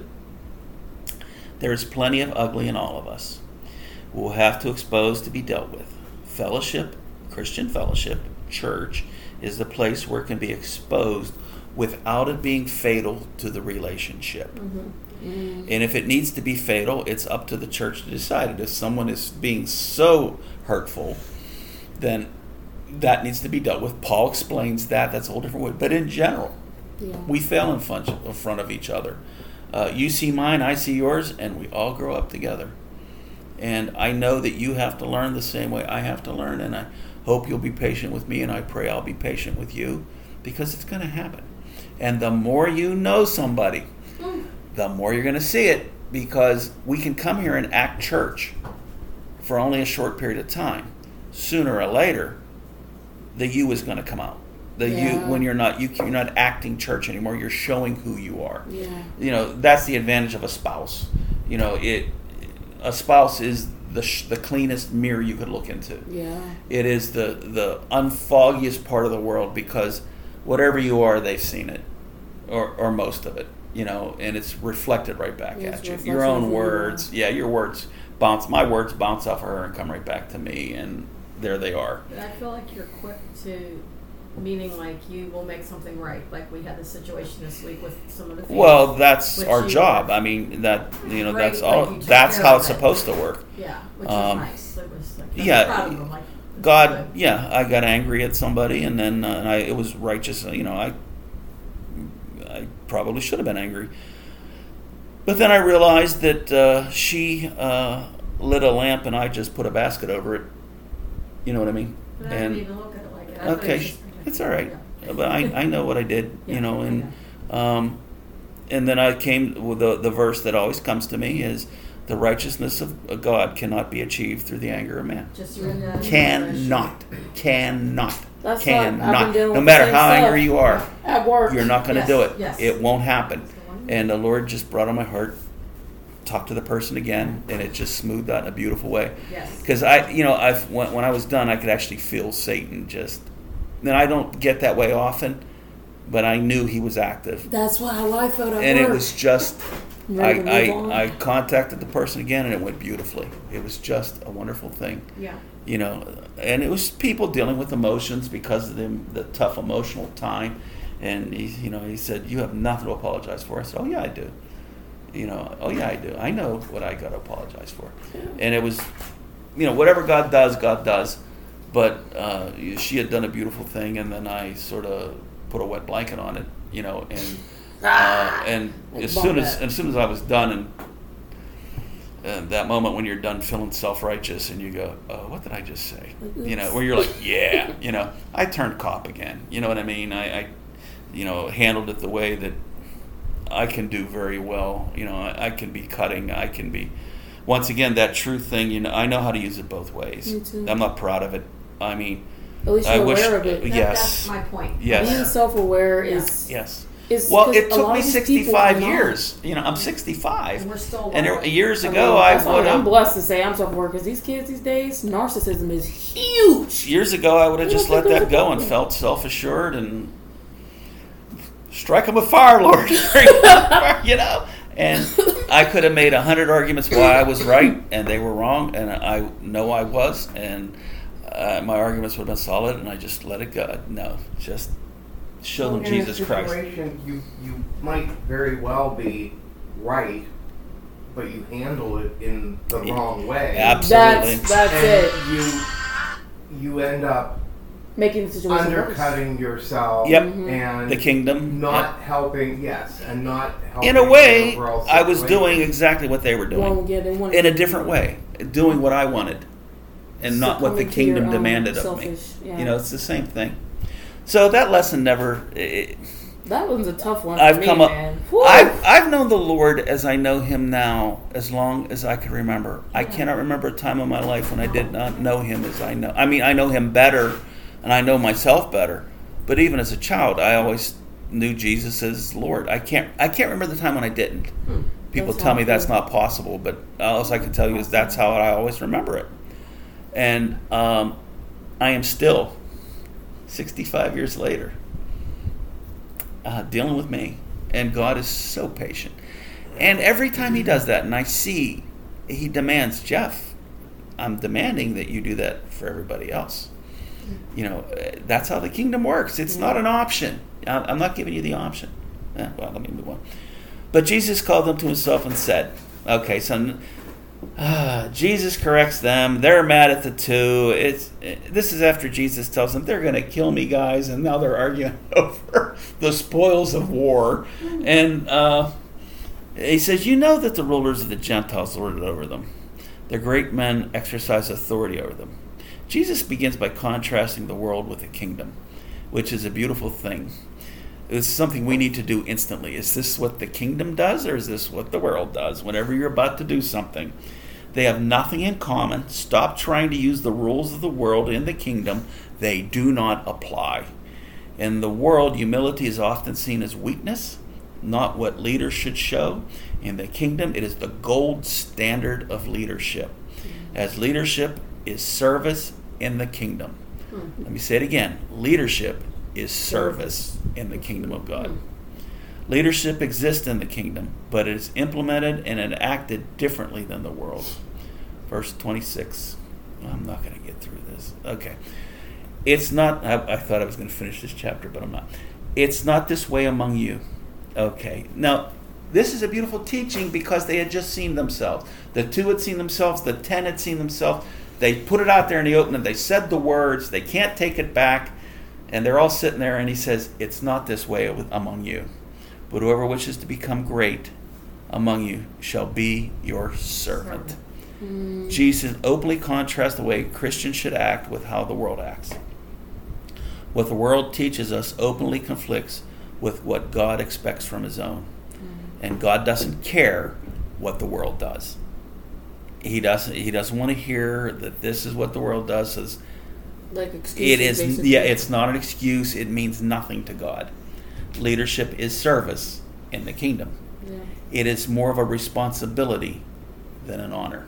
Speaker 1: There is plenty of ugly in all of us. We'll have to expose to be dealt with. Fellowship, Christian fellowship, church, is the place where it can be exposed without it being fatal to the relationship.
Speaker 3: Mm.
Speaker 1: And if it needs to be fatal, it's up to the church to decide it. If someone is being so hurtful, then that needs to be dealt with. Paul explains that. That's a whole different way. But in general,
Speaker 3: Yeah.
Speaker 1: we fail in front, in front of each other. Uh, you see mine, I see yours, and we all grow up together. And I know that you have to learn the same way I have to learn, and I hope you'll be patient with me, and I pray I'll be patient with you, because it's going to happen. And the more you know somebody, the more you're going to see it, because we can come here and act church for only a short period of time. Sooner or later, the you is going to come out. The you,
Speaker 3: Yeah.
Speaker 1: when you're not you, you're not acting church anymore. You're showing who you are.
Speaker 3: Yeah.
Speaker 1: You know, that's the advantage of a spouse. You know, it a spouse is the sh- the cleanest mirror you could look into.
Speaker 3: Yeah.
Speaker 1: It is the the unfoggiest part of the world, because whatever you are, they've seen it, or or most of it. You know, and it's reflected right back
Speaker 3: Yeah,
Speaker 1: at
Speaker 3: it's
Speaker 1: you.
Speaker 3: reflection
Speaker 1: Your
Speaker 3: of
Speaker 1: own
Speaker 3: who you
Speaker 1: words, yeah, your words bounce. My words bounce off of her and come right back to me, and there they are.
Speaker 4: But I feel like you're quick to, meaning like you will make something right. Like we had this situation this week with some of the things.
Speaker 1: Well, that's
Speaker 4: Which
Speaker 1: our
Speaker 4: you-
Speaker 1: job. I mean, that you know,
Speaker 4: Right,
Speaker 1: that's
Speaker 4: like
Speaker 1: all.
Speaker 4: you took
Speaker 1: That's
Speaker 4: care
Speaker 1: how
Speaker 4: of
Speaker 1: it's
Speaker 4: it.
Speaker 1: supposed to work.
Speaker 4: Yeah, which
Speaker 1: um,
Speaker 4: is nice. It was like, I'm
Speaker 1: yeah,
Speaker 4: proud of them. Like,
Speaker 1: God, yeah, I got angry at somebody, and then uh, and I, it was righteous. You know, I I probably should have been angry. But then I realized that uh, she uh, lit a lamp, and I just put a basket over it. You know what I mean?
Speaker 4: But I
Speaker 1: and
Speaker 4: didn't even look at it like that. I thought it
Speaker 1: okay,
Speaker 4: was just-
Speaker 1: it's all right.
Speaker 4: Yeah.
Speaker 1: But I, I know what I did.
Speaker 4: Yeah,
Speaker 1: You know,
Speaker 4: I
Speaker 1: and um, and then I came with the the verse that always comes to me is the righteousness of God cannot be achieved through the anger of man.
Speaker 4: Just you and that.
Speaker 1: Cannot, cannot,
Speaker 3: That's what I've been
Speaker 1: cannot.
Speaker 3: dealing
Speaker 1: No
Speaker 3: with
Speaker 1: matter
Speaker 3: the
Speaker 1: how
Speaker 3: same
Speaker 1: angry
Speaker 3: stuff.
Speaker 1: you are,
Speaker 3: At work.
Speaker 1: you're not going to
Speaker 4: Yes,
Speaker 1: do it.
Speaker 4: yes.
Speaker 1: It won't happen.
Speaker 4: That's the one.
Speaker 1: And the Lord just brought on my heart, talked to the person again, and it just smoothed out in a beautiful way.
Speaker 4: Yes.
Speaker 1: Because I, you know, I've when, when I was done, I could actually feel Satan just. And I don't get that way often, but I knew he was active,
Speaker 3: That's why how I felt at
Speaker 1: and
Speaker 3: work.
Speaker 1: it was just. I,
Speaker 3: Ready to
Speaker 1: I,
Speaker 3: move on.
Speaker 1: I contacted the person again, and it went beautifully. It was just a wonderful thing.
Speaker 4: Yeah.
Speaker 1: You know, and it was people dealing with emotions because of the, the tough emotional time. And he, you know, he said, "You have nothing to apologize for." I said, "Oh yeah, I do." You know, "Oh yeah, I do. I know what I got to apologize for." And it was, you know, whatever God does, God does. But uh, she had done a beautiful thing, and then I sort of put a wet blanket on it, you know, and uh, and as soon as as soon as I was done, and uh, that moment when you're done feeling self-righteous, and you go, "Oh, what did I just say?" You know, where you're like, "Yeah," you know, I turned cop again. You know what I mean? I, I you know, handled it the way that I can do very well. You know, I, I can be cutting. I can be, once again, that truth thing. You know, I know how to use it both ways.
Speaker 3: Me too.
Speaker 1: I'm not proud of it. I mean,
Speaker 3: At least
Speaker 1: I
Speaker 3: you're
Speaker 1: wish.
Speaker 3: aware of it.
Speaker 4: That,
Speaker 1: Yes.
Speaker 4: That's my point.
Speaker 1: Yes.
Speaker 3: Being self-aware
Speaker 4: Yeah.
Speaker 3: is
Speaker 1: Yes.
Speaker 3: is
Speaker 1: Well,
Speaker 3: 'cause
Speaker 1: it
Speaker 3: a
Speaker 1: took
Speaker 3: lot
Speaker 1: me
Speaker 3: of these people
Speaker 1: sixty-five
Speaker 3: are not.
Speaker 1: years. You know, I'm sixty-five,
Speaker 4: And we're still
Speaker 1: and there,
Speaker 4: learning.
Speaker 1: years
Speaker 3: I
Speaker 1: ago
Speaker 3: mean,
Speaker 1: I
Speaker 3: that's why
Speaker 1: would
Speaker 3: I'm
Speaker 1: have.
Speaker 3: blessed to say I'm self-aware because these kids these days, narcissism is huge.
Speaker 1: Years ago, I would have
Speaker 3: I
Speaker 1: just
Speaker 3: don't
Speaker 1: let
Speaker 3: think
Speaker 1: that
Speaker 3: there's a
Speaker 1: go and
Speaker 3: problem.
Speaker 1: felt self-assured and strike them with fire, Lord. You know, and I could have made a hundred arguments why I was right and they were wrong, and I know I was, and uh, my arguments would have been solid, and I just let it go. No, just show them
Speaker 2: In
Speaker 1: Jesus
Speaker 2: a
Speaker 1: Christ.
Speaker 2: situation, you you might very well be right, but you handle it in the
Speaker 1: Yeah.
Speaker 2: wrong way.
Speaker 1: Absolutely.
Speaker 3: That's that's it.
Speaker 2: and you you end up
Speaker 3: Making the situation worse.
Speaker 2: undercutting yourself
Speaker 1: Yep.
Speaker 2: and
Speaker 1: The kingdom.
Speaker 2: not helping. Yes, and not helping.
Speaker 1: In a way,
Speaker 2: the overall
Speaker 1: I was
Speaker 2: situation.
Speaker 1: doing exactly what they were doing.
Speaker 3: Well, yeah, they want
Speaker 1: In a different way, doing what I wanted, and not what the
Speaker 3: succumbing to your
Speaker 1: kingdom
Speaker 3: own
Speaker 1: demanded of me.
Speaker 3: selfish- yeah.
Speaker 1: You know, it's the same thing. So that lesson never. It,
Speaker 3: That one's a tough one
Speaker 1: I've
Speaker 3: for me,
Speaker 1: come up.
Speaker 3: man. Whew.
Speaker 1: I've I've known the Lord as I know Him now, as long as I can remember. I cannot remember a time in my life when I did not know Him as I know. I mean, I know Him better, and I know myself better. But even as a child, I always knew Jesus as Lord. I can't I can't remember the time when I didn't. People
Speaker 3: That's
Speaker 1: tell me
Speaker 3: how-
Speaker 1: that's not possible, but all I can tell you is that's how I always remember it. And um, I am still, sixty-five years later, uh, dealing with me. And God is so patient. And every time He does that, and I see He demands, Jeff, I'm demanding that you do that for everybody else. You know, uh, that's how the kingdom works. It's not an option. I- I'm not giving you the option. Eh, well, let me move on. But Jesus called them to Himself and said, okay, so uh, Jesus corrects them. They're mad at the two. It's This is after Jesus tells them, they're going to kill me, guys. And now they're arguing over the spoils of war. And uh, He says, you know that the rulers of the Gentiles lord it over them. The great men exercise authority over them. Jesus begins by contrasting the world with the kingdom, which is a beautiful thing. It's something we need to do instantly. Is this what the kingdom does, or is this what the world does? Whenever you're about to do something, they have nothing in common. Stop trying to use the rules of the world in the kingdom. They do not apply. In the world, humility is often seen as weakness, not what leaders should show. In the kingdom, it is the gold standard of leadership. As leadership is service in the kingdom. Let me say it again. Leadership is service in the kingdom of God. Leadership exists in the kingdom, but it is implemented and enacted differently than the world. Verse twenty-six. I'm not going to get through this. Okay. It's not, I, I thought I was going to finish this chapter, but I'm not. It's not this way among you. Okay. Now, this is a beautiful teaching because they had just seen themselves. The two had seen themselves. The ten had seen themselves. they put it out there in the open, and they said the words. They can't take it back, and they're all sitting there. And he says, "It's not this way among you, but whoever wishes to become great among you shall be your servant."
Speaker 3: Mm.
Speaker 1: Jesus openly contrasts the way Christians should act with how the world acts. What the world teaches us openly conflicts with what God expects from his own. And God doesn't care what the world does. He doesn't he doesn't want to hear that this is what the world does. So it's-
Speaker 3: Like excuses,
Speaker 1: it is
Speaker 3: basically.
Speaker 1: yeah, it's not an excuse. It means nothing to God. Leadership is service in the kingdom.
Speaker 3: Yeah.
Speaker 1: It is more of a responsibility than an honor.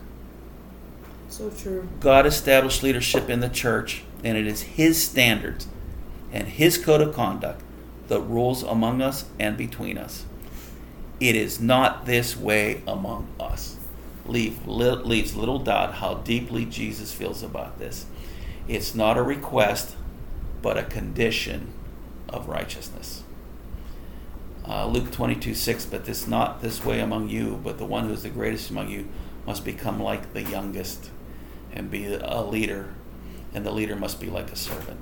Speaker 3: So true.
Speaker 1: God established leadership in the church, and it is his standards and his code of conduct that rules among us and between us. It is not this way among us. Leave, li- leaves little doubt how deeply Jesus feels about this. It's not a request, but a condition of righteousness. Uh, Luke twenty-two six, but this not this way among you, but the one who is the greatest among you must become like the youngest and be a leader, and the leader must be like a servant.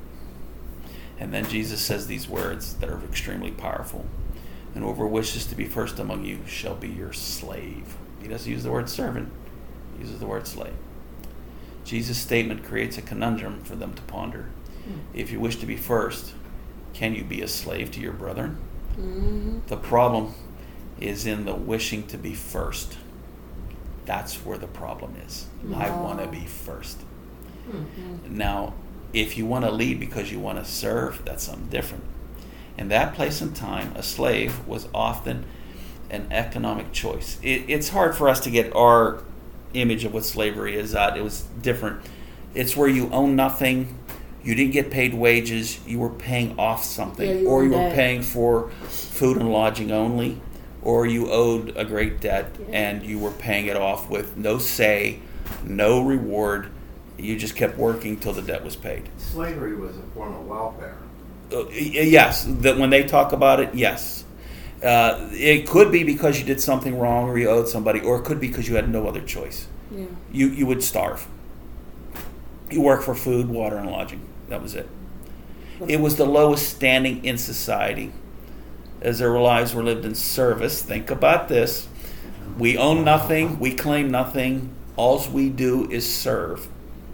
Speaker 1: And then Jesus says these words that are extremely powerful. And whoever wishes to be first among you shall be your slave. He doesn't use the word servant, he uses the word slave. Jesus' statement creates a conundrum for them to ponder. Mm. If you wish to be first, can you be a slave to your brethren? Mm-hmm. The problem is in the wishing to be first. That's where the problem is. Wow. I want to be first. Mm-hmm. Now, if you want to lead because you want to serve, that's something different. In that place and time, a slave was often an economic choice. It, it's hard for us to get our image of what slavery is at. It was different. It's where you own nothing, you didn't get paid wages, you were paying off something,
Speaker 3: yeah, you
Speaker 1: or you were
Speaker 3: debt.
Speaker 1: paying for food and lodging only, or you owed a great debt yeah. and you were paying it off with no say, no reward. You just kept working till the debt was paid.
Speaker 2: Slavery was a form of welfare.
Speaker 1: Uh, yes, that when they talk about it, yes. Uh, it could be because you did something wrong or you owed somebody, or it could be because you had no other choice.
Speaker 3: Yeah.
Speaker 1: You you would starve. You work for food, water, and lodging. That was it. It was the lowest standing in society, as their lives were lived in service. Think about this. We own nothing. We claim nothing. All we do is serve.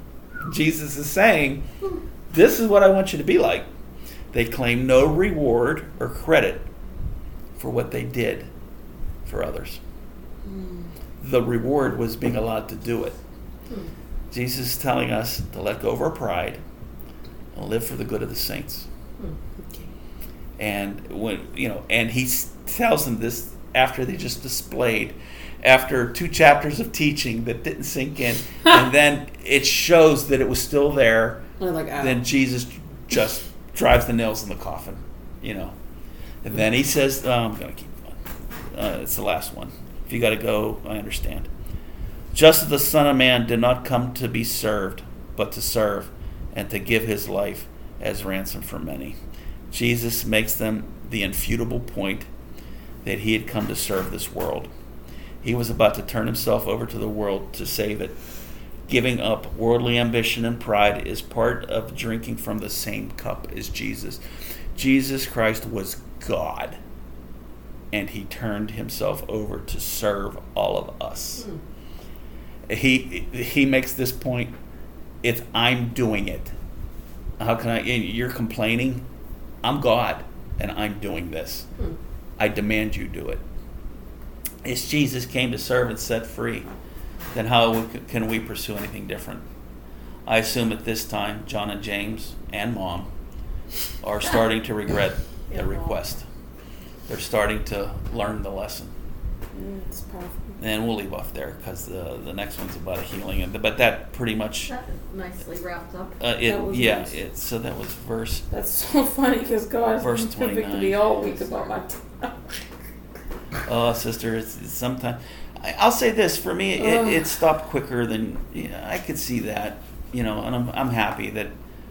Speaker 1: Jesus is saying, this is what I want you to be like. They claim no reward or credit for what they did for others. Mm. The reward was being allowed to do it. Mm. Jesus is telling us to let go of our pride and live for the good of the saints. Mm. Okay. And when you know, and he tells them this after they just displayed, after two chapters of teaching that didn't sink in, and then it shows that it was still there.
Speaker 3: Like, oh.
Speaker 1: Then Jesus just drives the nails in the coffin, you know. And then he says, oh, I'm going to keep going. Uh, it's the last one. If you got to go, I understand. Just as the Son of Man did not come to be served, but to serve and to give his life as ransom for many. Jesus makes them the infutable point that he had come to serve this world. He was about to turn himself over to the world to save it. Giving up worldly ambition and pride is part of drinking from the same cup as Jesus. Jesus Christ was God, and he turned himself over to serve all of us. Mm. He he makes this point, it's I'm doing it. How can I, you're complaining? I'm God, and I'm doing this. Mm. I demand you do it. As Jesus came to serve and set free, then how can we pursue anything different? I assume at this time, John and James and Mom are starting to regret the request. They're starting to learn the lesson.
Speaker 3: Mm, it's powerful.
Speaker 1: And we'll leave off there because the the next one's about a healing. And but that pretty much
Speaker 4: that nicely wrapped up.
Speaker 1: Uh, it
Speaker 3: that was
Speaker 1: yeah.
Speaker 3: nice.
Speaker 1: It, so that was verse.
Speaker 3: That's so funny because God's
Speaker 1: verse
Speaker 3: been convicted me all week about my time.
Speaker 1: Oh, sister, it's, it's sometimes. I'll say this, for me, it, it stopped quicker than, you know, I could see that, you know, and I'm I'm happy that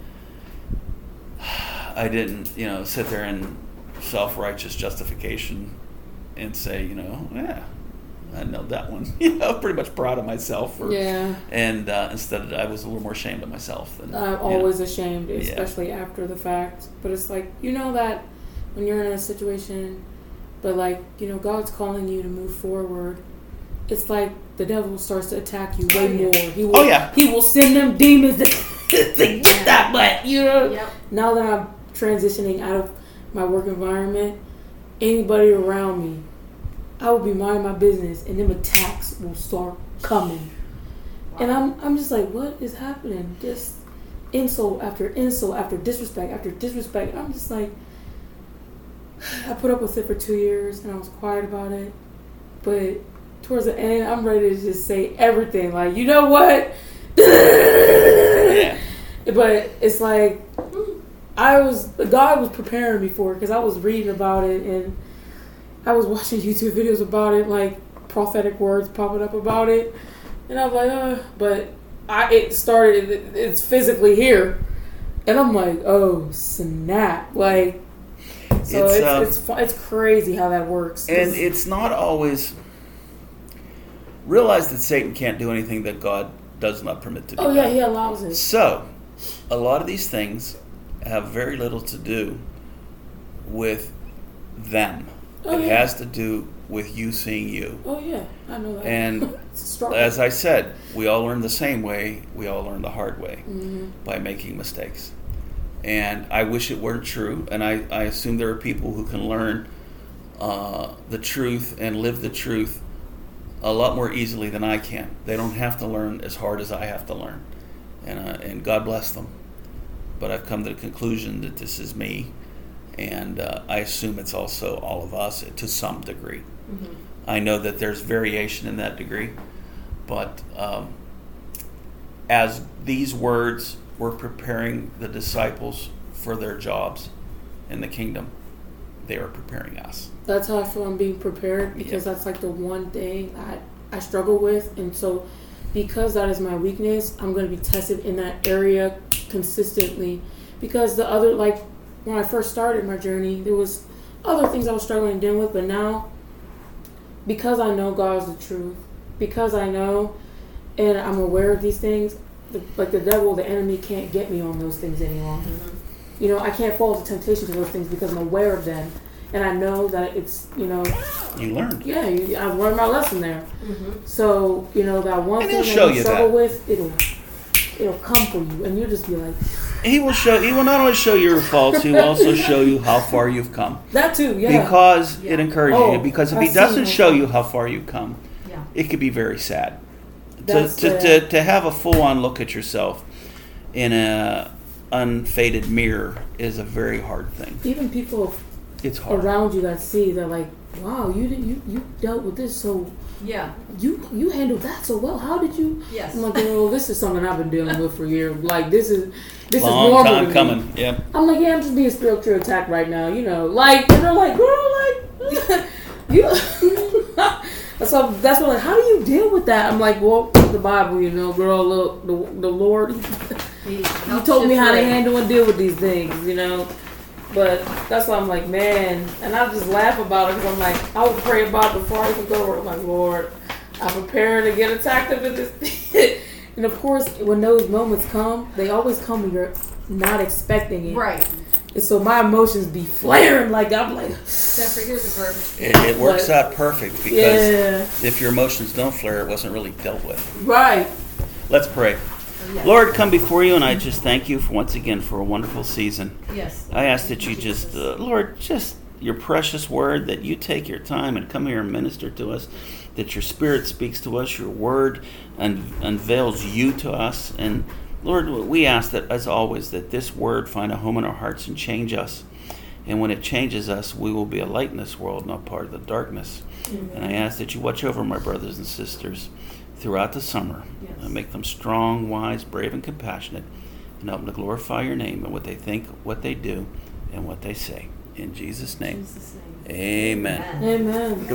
Speaker 1: I didn't, you know, sit there in self-righteous justification and say, you know, yeah, I know that one. You know, pretty much proud of myself. For,
Speaker 3: Yeah.
Speaker 1: And uh, instead, of, I was a little more ashamed of myself. Than,
Speaker 3: I'm
Speaker 1: you know.
Speaker 3: always ashamed,
Speaker 1: Yeah.
Speaker 3: especially after the fact. But it's like, you know that when you're in a situation, but like, you know, God's calling you to move forward, it's like the devil starts to attack you way
Speaker 4: Oh, yeah.
Speaker 3: more. He will,
Speaker 1: Oh, yeah.
Speaker 3: He will send them demons to, to get that butt, you know?
Speaker 4: Yep.
Speaker 3: Now that I'm transitioning out of my work environment, anybody around me, I will be minding my business, and them attacks will start coming. And I'm I'm just like, what is happening? Just insult after insult after disrespect after disrespect. I'm just like, I put up with it for two years, and I was quiet about it. But towards the end, I'm ready to just say everything. Like, you know what?
Speaker 1: Yeah.
Speaker 3: But it's like, I was, God was preparing me for it, because I was reading about it, and I was watching YouTube videos about it, like prophetic words popping up about it, and I was like, uh, but I it started, it, it's physically here, and I'm like, oh snap, like, so
Speaker 1: It's,
Speaker 3: it's
Speaker 1: um,
Speaker 3: it's, fu- it's crazy how that works.
Speaker 1: And it's not always... Realize that Satan can't do anything that God does not permit to be
Speaker 3: oh yeah,
Speaker 1: done.
Speaker 3: he allows it.
Speaker 1: So, a lot of these things have very little to do with them.
Speaker 3: Oh,
Speaker 1: it
Speaker 3: yeah.
Speaker 1: has to do with you seeing you.
Speaker 3: Oh yeah, I know that.
Speaker 1: And
Speaker 3: it's a struggle.
Speaker 1: as I said, we all learn the same way. We all learn the hard way,
Speaker 3: Mhm.
Speaker 1: by making mistakes. And I wish it weren't true. And I, I assume there are people who can learn uh, the truth and live the truth a lot more easily than I can. They don't have to learn as hard as I have to learn. And, uh, and God bless them. But I've come to the conclusion that this is me. And uh, I assume it's also all of us to some degree.
Speaker 4: Mm-hmm.
Speaker 1: I know that there's variation in that degree, but um, as these words were preparing the disciples for their jobs in the kingdom, they are preparing us.
Speaker 3: That's how I feel I'm being prepared, because
Speaker 1: Yeah.
Speaker 3: that's like the one thing that I struggle with. And so because that is my weakness, I'm going to be tested in that area consistently. Because the other, like when I first started my journey, there was other things I was struggling to deal with. But now, because I know God's the truth, because I know and I'm aware of these things, the, like the devil, the enemy can't get me on those things any longer.
Speaker 4: Mm-hmm.
Speaker 3: You know, I can't fall to temptation to those things because I'm aware of them. And I know that it's, you know,
Speaker 1: You learned.
Speaker 3: yeah, you, I've learned my lesson there.
Speaker 4: Mm-hmm.
Speaker 3: So, you know, that one
Speaker 1: And
Speaker 3: thing
Speaker 1: he'll
Speaker 3: that
Speaker 1: show
Speaker 3: you
Speaker 1: you
Speaker 3: struggle
Speaker 1: that.
Speaker 3: with, it'll it'll come for you. And you'll just be like,
Speaker 1: He will show. He will not only show you your faults. He will also show you how far you've come.
Speaker 3: that too, yeah.
Speaker 1: Because
Speaker 4: Yeah.
Speaker 1: it encourages
Speaker 3: Oh,
Speaker 1: you. Because if
Speaker 3: I've
Speaker 1: he doesn't
Speaker 3: seen
Speaker 1: show
Speaker 3: that.
Speaker 1: you how far you've come,
Speaker 4: Yeah.
Speaker 1: it could be very sad. To,
Speaker 3: That's
Speaker 1: to,
Speaker 3: the-
Speaker 1: to, to have a full-on look at yourself in a unfaded mirror is a very hard thing.
Speaker 3: Even people
Speaker 1: It's hard.
Speaker 3: around you that see, they're like, wow, you did, you, you dealt with this so,
Speaker 4: Yeah.
Speaker 3: you you handled that so well. How did you?
Speaker 4: Yes.
Speaker 3: I'm like, girl, this is something I've been dealing with for years. Like, this is, this
Speaker 1: Long
Speaker 3: is normal
Speaker 1: time
Speaker 3: to me.
Speaker 1: coming. Yeah.
Speaker 3: I'm like, yeah, I'm just being spiritually attacked right now, you know. Like, and they're like, girl, like, you. So that's what, like, how do you deal with that? I'm like, well, the Bible, you know, girl, look, the, the Lord,
Speaker 4: He,
Speaker 3: he
Speaker 4: helps
Speaker 3: told
Speaker 4: you
Speaker 3: me how to
Speaker 4: through.
Speaker 3: handle and deal with these things, you know. But that's why I'm like, man, and I just laugh about it because I'm like, I would pray about it before I even go to work. I'm like, Lord, I'm preparing to get attacked with this. And of course, when those moments come, they always come when you're not expecting it.
Speaker 4: Right.
Speaker 3: And so my emotions be flaring, like I'm like,
Speaker 4: Jeffrey, here's a bird.
Speaker 1: It, it works
Speaker 3: But-
Speaker 1: out perfect because
Speaker 3: yeah,
Speaker 1: if your emotions don't flare, it wasn't really dealt with.
Speaker 3: right.
Speaker 1: Let's pray.
Speaker 4: Oh, yes.
Speaker 1: Lord, come before you, and I just thank you for once again for a wonderful season.
Speaker 4: Yes.
Speaker 1: I ask that you just, uh, Lord, just your precious word, that you take your time and come here and minister to us, that your spirit speaks to us, your word un- unveils you to us. And Lord, we ask that, as always, that this word find a home in our hearts and change us. And when it changes us, we will be a light in this world, not part of the darkness.
Speaker 4: Mm-hmm.
Speaker 1: And I ask that you watch over my brothers and sisters throughout the summer.
Speaker 4: Yes.
Speaker 1: And make them strong, wise, brave, and compassionate, and help them to glorify your name in what they think, what they do, and what they say. In Jesus' name,
Speaker 4: Jesus' name.
Speaker 1: amen.
Speaker 4: Amen.
Speaker 3: Amen.